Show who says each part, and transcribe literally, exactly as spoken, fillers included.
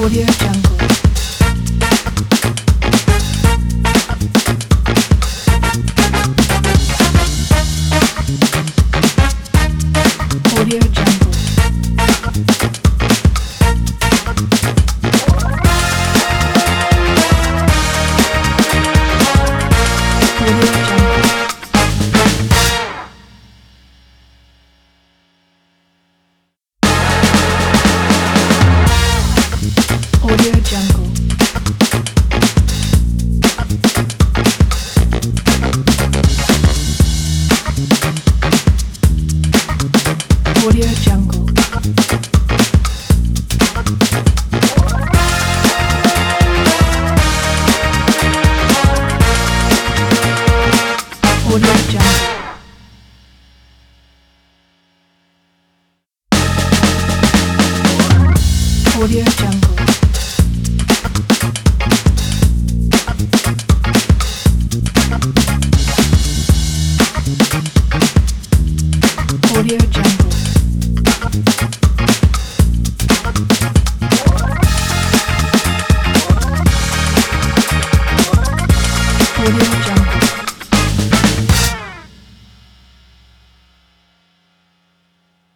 Speaker 1: Audio Jungle. Audio Jungle. Audio Jungle. Audio Jungle. Audio Jungle. Audio Jungle. Audio Jungle. Audio Jungle. Audio Jungle.